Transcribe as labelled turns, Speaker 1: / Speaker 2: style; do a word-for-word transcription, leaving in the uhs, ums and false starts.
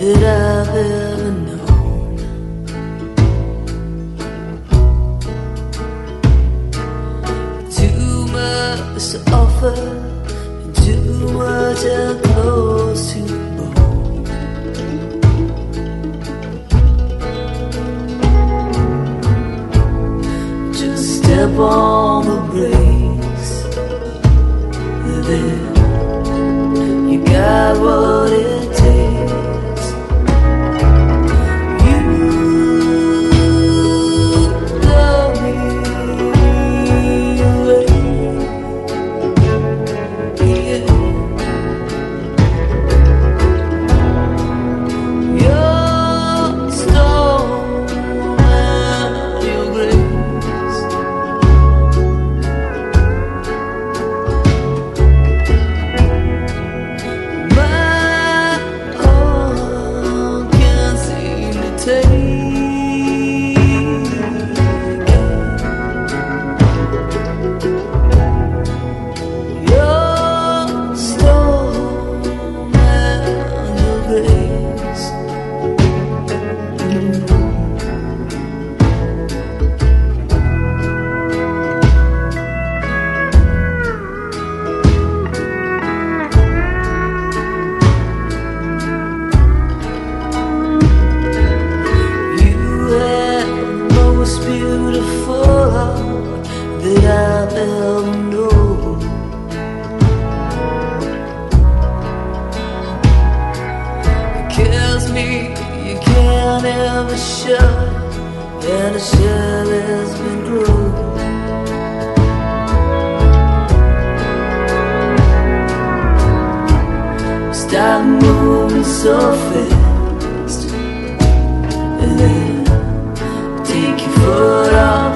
Speaker 1: that I've ever known. Too much to offer, and too much and close to bone. Just step on the brakes, then you got what it takes. You love me away, yeah. Your stone and your grace. My heart can't seem to take your stone and your grace. You have the most beautiful heart that I've ever known. It kills me, you can't ever shut, and the shell has been grown. Stop moving so fast, and then take your foot off